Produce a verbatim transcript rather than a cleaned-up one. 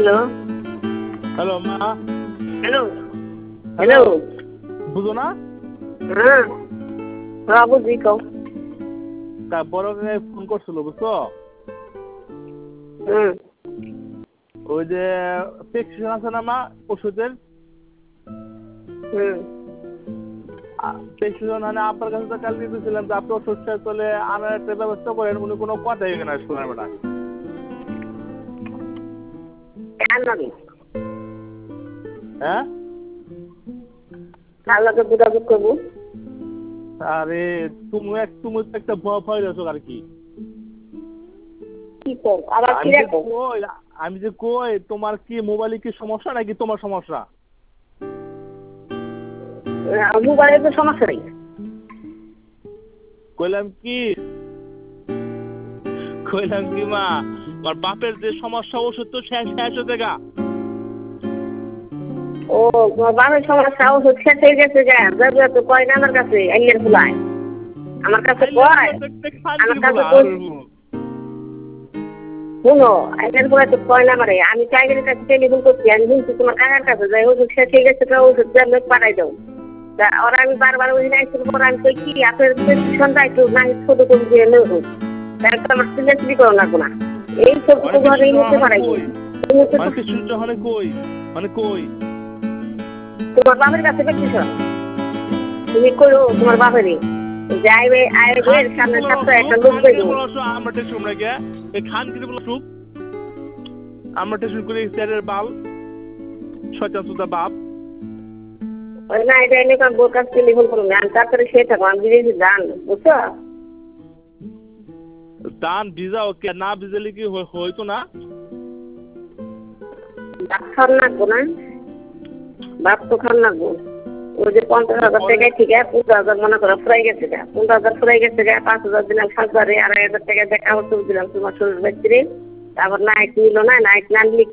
Hello hello মা। Hello hello বুঝো না? হ্যাঁ হ্যাঁ বুঝি কও। তা বড় কাকাই ফোন করছিল বুঝছো? হুম ওই যে প্রেসক্রিপশন আছে না মা ওষুধের, হুম প্রেসক্রিপশন মানে আপনার কাছে তো কাল দিয়েছিলাম যে আপনি ওষুধটা চলে আনার একটা ব্যবস্থা করেন, উনি কোনো কথাই এখানে শোনাবে না। কেন নাবি হ্যাঁ কার লগে যোগাযোগ করবো? আরে তুমি এক তুমি তো একটা ভয় ভয় আছো আর কি। কি কর আবার কি আমি যে রাখো? কই আমি যে কই তোমার কি মোবাইলে কি সমস্যা নাকি তোমার সমস্যা? মোবাইলের তো সমস্যা নেই। কইলাম কি কইলাম কি মা আমার বাপের যে সমস্যা ওষুধ তো শেষ শেষ হতে গা। ও তোমার বাবার সমস্যা ওষুধ শেষ হয়ে গেছে গা, যাবে তো কয় না আমার কাছে আইনের ফুলায় আমার কাছে কয় আমার কাছে কই শুনো আইনের ফুলায় তো কয় না মারে আমি টাইগারের কাছে টেলিফোন করছি, আমি বলছি তোমার কাকার কাছে যাই ওষুধ শেষ হয়ে গেছে তো ওষুধ আমি পাঠাই দাও। তা ওরা আমি বারবার ওই দিন আইসির পর আমি কই কি আপনার প্রেসক্রিপশন দায় তো না ছোট করে দিয়ে নেব তার তো আমার সিলেক্টলি করো লাগবো না এই সব তো ঘরে নিতে পারাই মানে কই মানে কই তোমার বাবার কাছে প্রেসক্রিপশন তুমি করো তোমার বাবারই যাইবে আইবে সামনে সপ্তাহে একটা লোক দেবো আমরা টেনশন রাখে এই খান কি বলো চুপ আমরা টেনশন করি স্যারের বাল শয়তান সুদা বাপ ওই না এটা এনে কাম বোর কাছে টেলিফোন করুন আমি তারপরে সে থাকবো আমি বিদেশি যান বুঝছো দান ভিজা ওকে না ভিজালে কি হইতো না ডাক্তার লাগবো না বাপ তো খান লাগবো ওই যে পঞ্চাশ হাজার টাকায় ঠিক আছে পনেরো হাজার মনে করো ফুরাই গেছে গা পনেরো হাজার ফুরাই গেছে গা পাঁচ হাজার দিলাম সাত হাজারে আড়াই হাজার টাকা দেখা হচ্ছে দিলাম তোমার শরীর ব্যক্তিরে তারপর নাইট নিল না নাইট না নিলে